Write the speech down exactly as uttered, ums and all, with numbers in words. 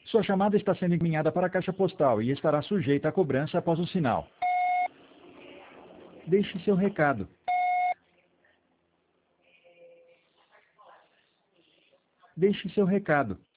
Sua chamada está sendo encaminhada para a caixa postal e estará sujeita a cobrança após o sinal. Deixe seu recado. Deixe seu recado.